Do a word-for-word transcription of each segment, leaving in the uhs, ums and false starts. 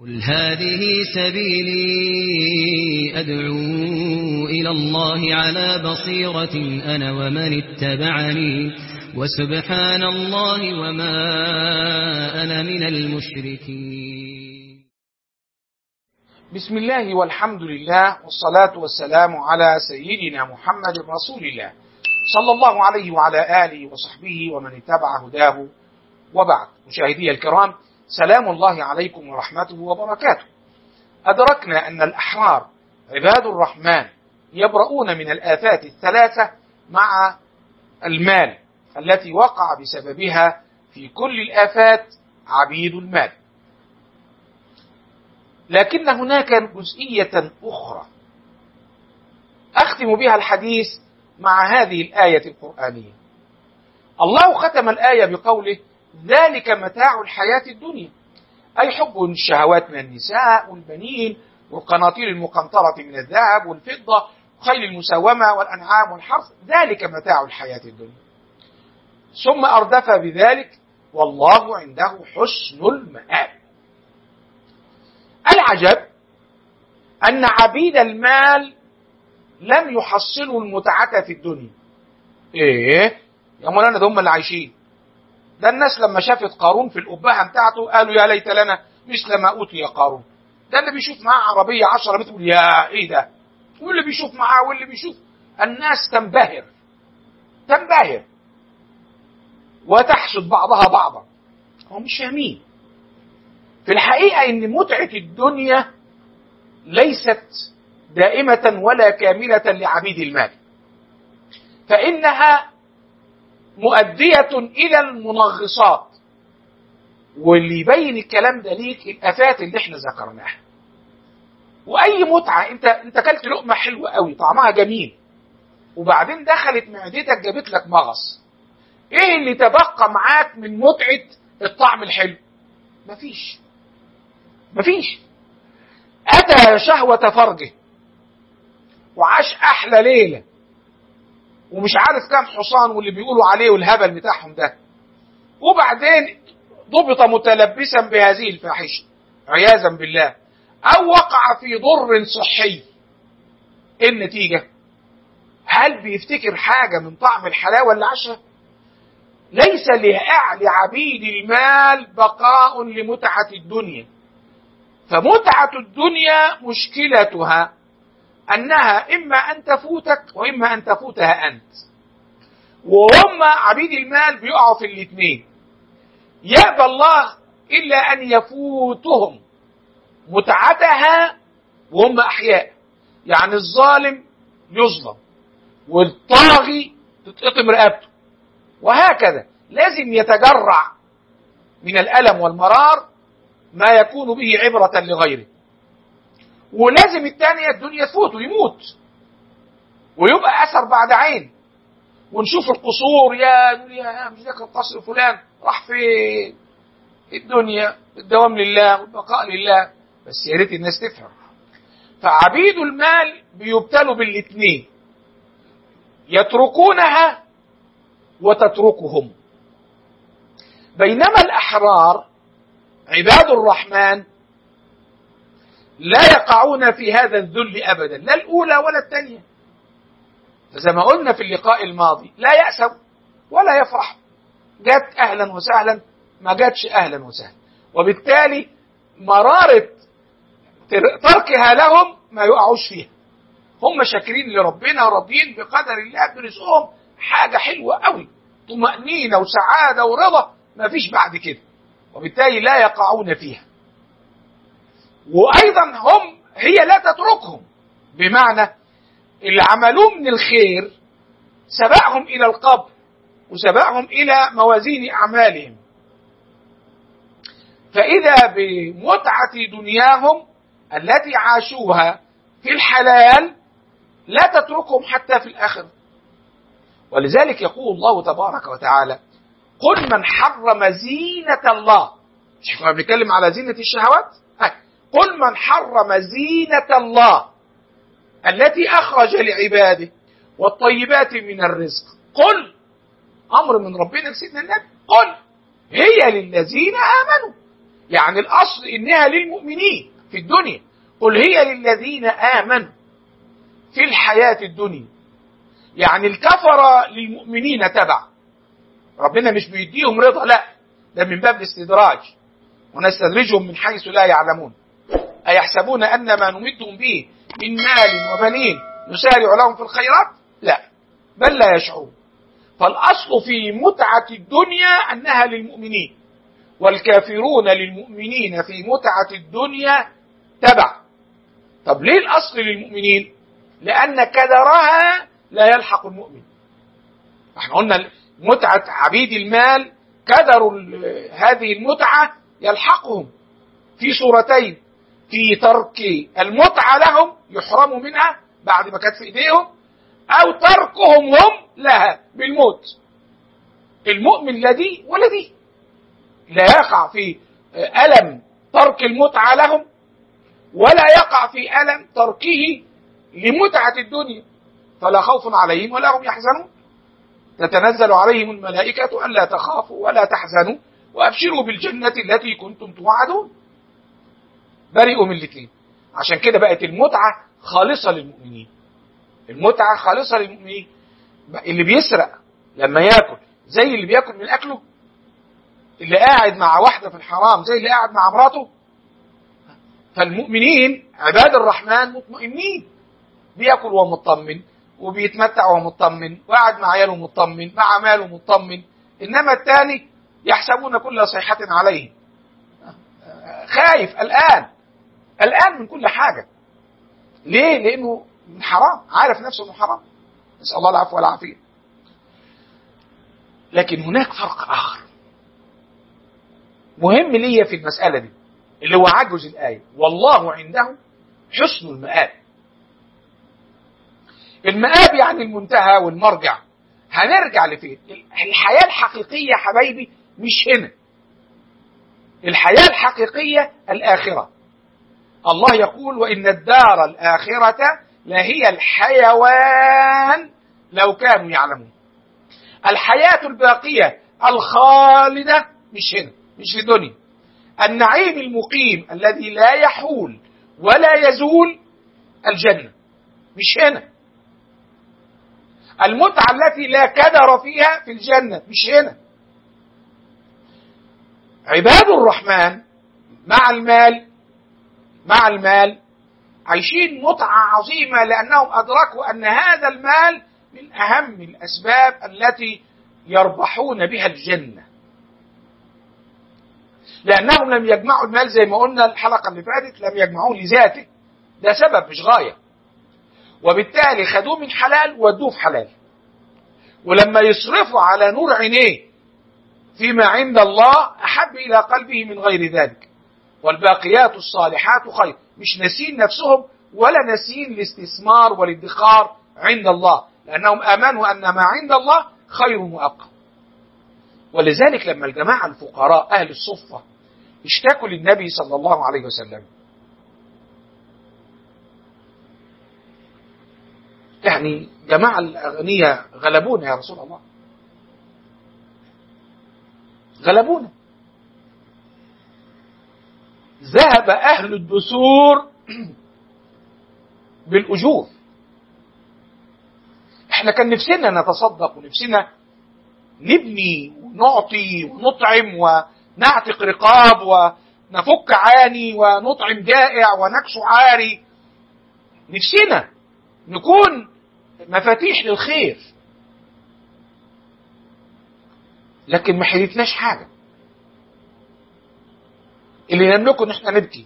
قل هذه سبيلي أدعو إلى الله على بصيرة أنا ومن اتبعني وسبحان الله وما أنا من المشركين. بسم الله والحمد لله والصلاة والسلام على سيدنا محمد رسول الله صلى الله عليه وعلى آله وصحبه ومن اتبع هداه، وبعد. مشاهدي الكرام، سلام الله عليكم ورحمته وبركاته. أدركنا أن الأحرار عباد الرحمن يبرؤون من الآفات الثلاثة مع المال التي وقع بسببها في كل الآفات عبيد المال. لكن هناك جزئية أخرى أختم بها الحديث مع هذه الآية القرآنية. الله ختم الآية بقوله: ذلك متاع الحياة الدنيا، أي حب الشهوات من النساء والبنين والقناطير المقنطرة من الذهب والفضة وخيل المسومة والأنعام والحرث، ذلك متاع الحياة الدنيا. ثم أردف بذلك: والله عنده حسن المآب. العجب أن عبيد المال لم يحصلوا المتعة في الدنيا. إيه يا مولانا، ده هم اللي عايشين. ده الناس لما شافت قارون في الأبهة بتاعته قالوا يا ليت لنا مثل ما أوتي قارون. ده اللي بيشوف معاه عربية عشرة بتقول يا إيه ده، واللي بيشوف معاه واللي بيشوف، الناس تنبهر تنبهر وتحسد بعضها بعضا. هم مش فاهمين في الحقيقة إن متعة الدنيا ليست دائمة ولا كاملة لعبيد المال، فإنها مؤدية إلى المنغصات. واللي يبين الكلام ده ليك الآفات اللي احنا ذكرناها. وأي متعة، انت انت اكلت لقمة حلوة قوي طعمها جميل، وبعدين دخلت معدتك جابت لك مغص، ايه اللي تبقى معاك من متعة الطعم الحلو؟ مفيش مفيش أتى شهوة فرجه وعاش أحلى ليلة ومش عارف كام حصان واللي بيقولوا عليه والهبل بتاعهم ده، وبعدين ضبط متلبسا بهذه الفاحشة عياذا بالله، أو وقع في ضر صحي. إيه النتيجة؟ هل بيفتكر حاجة من طعم الحلاوة اللي عاشها؟ ليس لعبيد المال بقاء لمتعة الدنيا. فمتعة الدنيا مشكلتها أنها إما أن تفوتك وإما أن تفوتها أنت. وهم عبيد المال بيقعوا في الاثنين. يأبى الله إلا أن يفوتهم متعتها وهم أحياء. يعني الظالم يظلم والطاغي تتقطم رقبته، وهكذا لازم يتجرع من الألم والمرار ما يكون به عبرة لغيره. ولازم الثانية الدنيا تفوت ويموت ويبقى أثر بعد عين، ونشوف القصور، يا يا مش ذاك القصر فلان راح في الدنيا. الدوام لله والبقاء لله، بس يا ريت الناس تفهم. فعبيد المال بيبتلوا بالاثنين، يتركونها وتتركهم. بينما الأحرار عباد الرحمن لا يقعون في هذا الذل أبدا، لا الأولى ولا الثانية. فزي ما قلنا في اللقاء الماضي، لا يأسوا ولا يفرحوا. جت أهلا وسهلا، ما جاتش أهلا وسهلا، وبالتالي مرارة تركها لهم ما يقعوش فيها. هم شاكرين لربنا، راضيين بقدر الله، برزقهم حاجة حلوة قوي، طمأنينة وسعادة ورضا، ما فيش بعد كده، وبالتالي لا يقعون فيها. وأيضا هم هي لا تتركهم، بمعنى اللي عملوه من الخير سبقهم إلى القبر وسبقهم إلى موازين أعمالهم. فإذا بمتعة دنياهم التي عاشوها في الحلال لا تتركهم حتى في الآخرة. ولذلك يقول الله تبارك وتعالى: قل من حرم زينة الله. مش احنا بنتكلم على زينة الشهوات؟ قل من حرم زينة الله التي أخرج لعباده والطيبات من الرزق. قل، أمر من ربنا لسيدنا النبي، قل هي للذين آمنوا. يعني الأصل إنها للمؤمنين في الدنيا. قل هي للذين آمنوا في الحياة الدنيا، يعني الكفر للمؤمنين تبع. ربنا مش بيديهم رضا، لا، ده من باب الاستدراج، ونستدرجهم من حيث لا يعلمون. أيحسبون أن ما نمدهم به من مال وبنين نسارع لهم في الخيرات؟ لا، بل لا يشعرون. فالأصل في متعة الدنيا أنها للمؤمنين، والكافرون للمؤمنين في متعة الدنيا تبع. طب ليه الأصل للمؤمنين؟ لأن كدرها لا يلحق المؤمن. احنا قلنا متعة عبيد المال، كدر هذه المتعة يلحقهم في صورتين: في ترك المتعة لهم يحرموا منها بعد ما كانت في ايديهم، او تركهم هم لها بالموت. المؤمن لا دي ولا دي، لا يقع في ألم ترك المتعة لهم، ولا يقع في ألم تركه لمتعة الدنيا، فلا خوف عليهم ولا هم يحزنون. تتنزل عليهم الملائكة ألا تخافوا ولا تحزنوا وأبشروا بالجنة التي كنتم توعدون. بريئوا من الاثنين. عشان كده بقت المتعة خالصة للمؤمنين. المتعة خالصة للمؤمنين. اللي بيسرق لما يأكل زي اللي بيأكل من أكله، اللي قاعد مع واحدة في الحرام زي اللي قاعد مع مراته. فالمؤمنين عباد الرحمن مطمئنين، بيأكل وهو مطمن، وبيتمتع وهو مطمن، وقاعد مع عياله مطمن، مع ماله مطمن. إنما الثاني يحسبون كل صيحة عليه، خايف الآن الآن من كل حاجة. ليه؟ لأنه من حرام، عارف نفسه أنه حرام. نسأل الله العفو والعافية. لكن هناك فرق آخر مهم لي في المسألة دي، اللي هو عجز الآية: والله عنده حسن المآب. المآب يعني المنتهى والمرجع. هنرجع لفين؟ الحياة الحقيقية يا حبايبي مش هنا. الحياة الحقيقية الآخرة. الله يقول: وإن الدار الآخرة لهي الحيوان لو كانوا يعلمون. الحياة الباقية الخالدة مش هنا، مش في الدنيا. النعيم المقيم الذي لا يحول ولا يزول الجنة، مش هنا. المتعة التي لا كدر فيها في الجنة، مش هنا. عباد الرحمن مع المال مع المال عايشين متعة عظيمة، لأنهم أدركوا أن هذا المال من أهم الأسباب التي يربحون بها الجنة. لأنهم لم يجمعوا المال زي ما قلنا الحلقة اللي فاتت، لم يجمعوه لذاته، ده سبب مش غاية. وبالتالي خدوه من حلال ودوه في حلال. ولما يصرفوا على نور عينيه فيما عند الله أحب إلى قلبه من غير ذلك. والباقيات الصالحات خير. مش ناسين نفسهم ولا ناسين الاستثمار والادخار عند الله، لأنهم آمنوا أن ما عند الله خير وأبقى. ولذلك لما الجماعة الفقراء أهل الصفة اشتكوا للنبي صلى الله عليه وسلم، يعني جماعة الأغنياء غلبونا يا رسول الله، غلبونا. ذهب أهل الدثور بالأجور. احنا كان نفسنا نتصدق ونفسنا نبني ونعطي ونطعم ونعتق رقاب ونفك عاني ونطعم جائع ونكسو عاري. نفسنا نكون مفاتيح للخير، لكن ما حيلتناش حاجة. اللي نملكه نحن نبكي: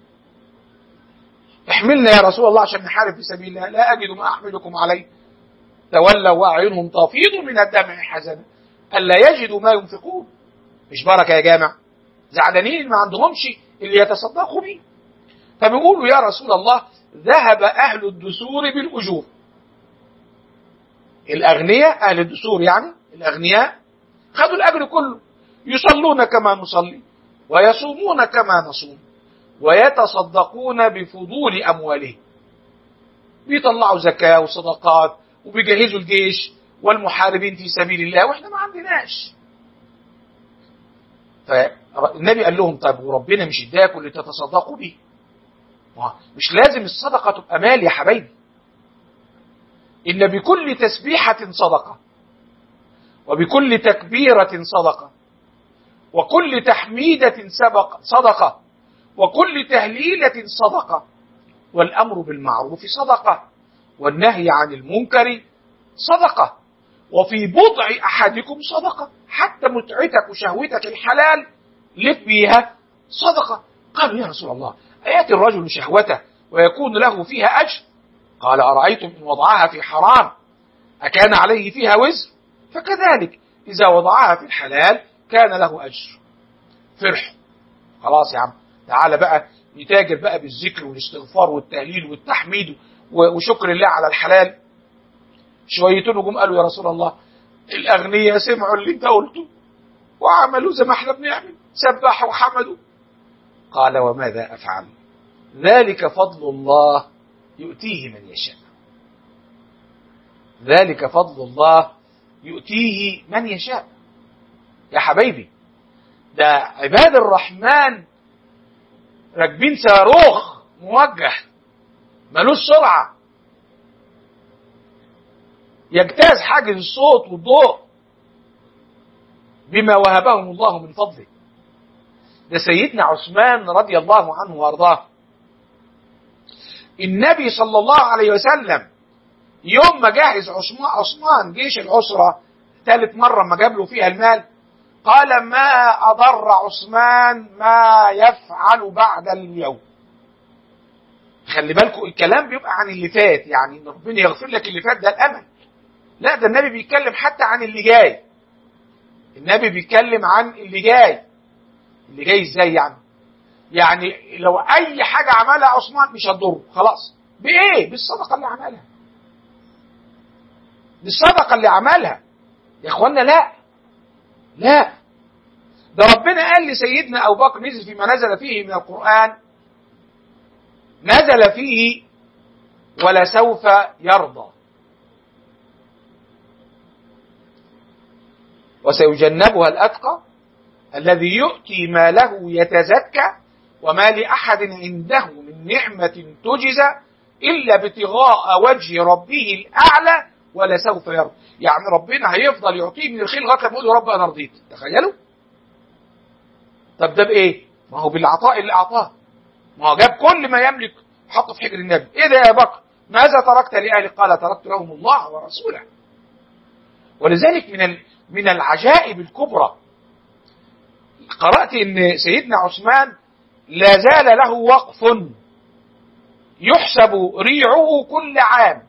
احملنا يا رسول الله عشان نحارب في سبيل الله، لا أجد ما أحملكم عليه. تولوا وأعينهم تفيض من الدمع حزنا ألا يجدوا ما ينفقون. مش بركة يا جامع، زعلانين ما عندهمش اللي يتصدقوا بيه. فبيقولوا يا رسول الله: ذهب أهل الدثور بالأجور. الأغنياء، أهل الدثور يعني الأغنياء، خذوا الأجر كله. يصلون كما نصلي، ويصومون كما نصوم، ويتصدقون بفضول أموالهم. بيطلعوا زكاة وصدقات وبيجهزوا الجيش والمحاربين في سبيل الله، وإحنا ما عندناش. فالنبي قال لهم طيب وربنا مش اداكم اللي تتصدقوا به؟ مش لازم الصدقة تبقى مال يا حبايبي. إن بكل تسبيحة صدقة، وبكل تكبيرة صدقة، وكل تحميدة سبق صدقة، وكل تهليلة صدقة، والأمر بالمعروف صدقة، والنهي عن المنكر صدقة، وفي بضع أحدكم صدقة، حتى متعتك وشهوتك الحلال لك بيها صدقة. قالوا يا رسول الله أيأتي الرجل شهوته ويكون له فيها أجر؟ قال أرأيتم إن وضعها في حرام أكان عليه فيها وزر؟ فكذلك إذا وضعها في الحلال كان له أجر. فرح خلاص يا عم، تعال بقى نتاجر بقى بالذكر والاستغفار والتهليل والتحميد وشكر الله على الحلال. شويتين وجم قالوا يا رسول الله الأغنياء سمعوا اللي انت قلته وعملوا زي ما احنا بنعمل، سبحوا وحمدوا. قال وماذا أفعل؟ ذلك فضل الله يؤتيه من يشاء. ذلك فضل الله يؤتيه من يشاء. يا حبايبي ده عباد الرحمن راكبين صاروخ موجه ملوش سرعة يجتاز حاجز الصوت والضوء بما وهبهم الله من فضله. ده سيدنا عثمان رضي الله عنه وارضاه، النبي صلى الله عليه وسلم يوم ما جهز عثمان جيش العسرة ثالث مرة ما جاب له فيها المال، قال ما أضر عثمان ما يفعل بعد اليوم. خلي بالكم الكلام بيبقى عن اللي فات، يعني ان ربنا يغفر لك اللي فات ده الأمل. لا ده النبي بيتكلم حتى عن اللي جاي. النبي بيتكلم عن اللي جاي. اللي جاي ازاي يعني؟ يعني لو اي حاجة عملها عثمان مش هتضره خلاص. بايه؟ بالصدقة اللي عملها. بالصدقة اللي عملها يا اخوانا. لا لا ده ربنا قال لسيدنا ابو بكر نزل فيما نزل فيه من القرآن، نزل فيه ولسوف يرضى وسيجنبها الأتقى الذي يؤتي ماله يتزكى وما لأحد عنده من نعمة تجزى إلا ابتغاء وجه ربه الأعلى ولسوف يرضى. يعني ربنا هيفضل يعطيه من الخير لغاية ما يقول له رب أنا رضيت. تخيلوا. طب ده بإيه؟ ما هو بالعطاء اللي أعطاه. ما هو جاب كل ما يملك حطه في حجر النبي. إيه ده يا بكر؟ ماذا تركت لأهلك؟ قال تركت لهم الله ورسوله. ولذلك من من العجائب الكبرى قرأت ان سيدنا عثمان لا زال له وقف يحسب ريعه كل عام.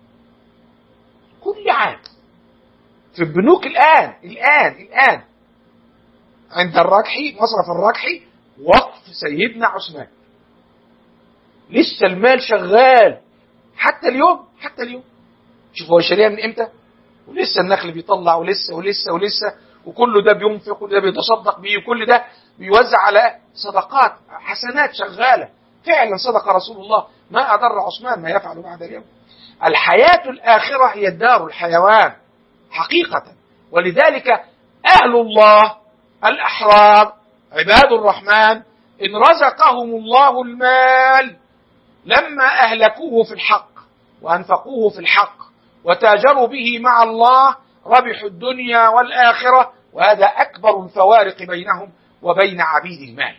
كل عام في البنوك الآن الآن الآن عند الركحي مصرف الركحي وقف سيدنا عثمان. لسه المال شغال حتى اليوم. حتى اليوم شوفوا هو شاريها من امتى، ولسه النخل بيطلع ولسه ولسه ولسه وكل ده بينفق وكل ده بيتصدق بيه وكل ده بيوزع على صدقات حسنات شغالة. فعلا صدق رسول الله ما أضر عثمان ما يفعل بعد اليوم. الحياة الآخرة هي الدار الحيوان حقيقة. ولذلك أهل الله الأحرار عباد الرحمن إن رزقهم الله المال لما أهلكوه في الحق وأنفقوه في الحق وتاجروا به مع الله ربحوا الدنيا والآخرة. وهذا أكبر الفوارق بينهم وبين عبيد المال.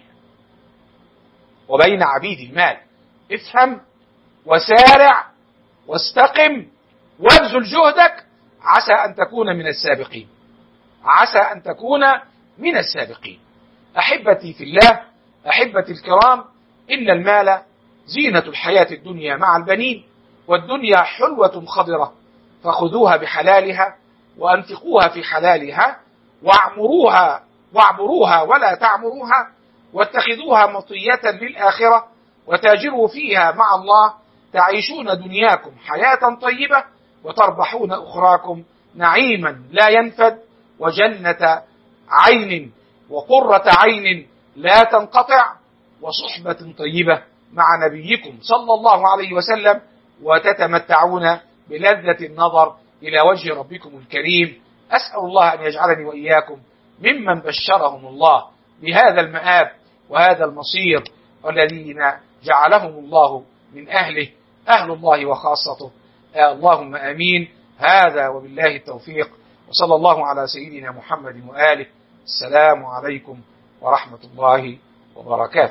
وبين عبيد المال. افهم وسارع واستقم وابذل جهدك عسى أن تكون من السابقين. عسى أن تكون من السابقين. أحبتي في الله، أحبتي الكرام، إن المال زينة الحياة الدنيا مع البنين، والدنيا حلوة خضرة فخذوها بحلالها وأنفقوها في حلالها واعمروها واعمروها ولا تعمروها واتخذوها مطية للآخرة وتاجروا فيها مع الله تعيشون دنياكم حياة طيبة وتربحون أخراكم نعيما لا ينفد وجنة عين وقرة عين لا تنقطع وصحبة طيبة مع نبيكم صلى الله عليه وسلم وتتمتعون بلذة النظر إلى وجه ربكم الكريم. أسأل الله أن يجعلني وإياكم ممن بشرهم الله بهذا المآب وهذا المصير، والذين جعلهم الله من أهله، أهل الله وخاصته. اللهم آمين. هذا وبالله التوفيق، وصلى الله على سيدنا محمد وآله. السلام عليكم ورحمة الله وبركاته.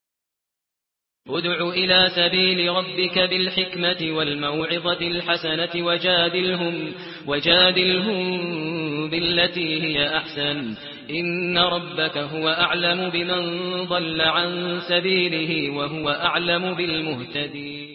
ادع إلى سبيل ربك بالحكمة والموعظة الحسنة وجادلهم, وجادلهم بالتي هي أحسن، إن ربك هو أعلم بمن ضل عن سبيله وهو أعلم بالمهتدين.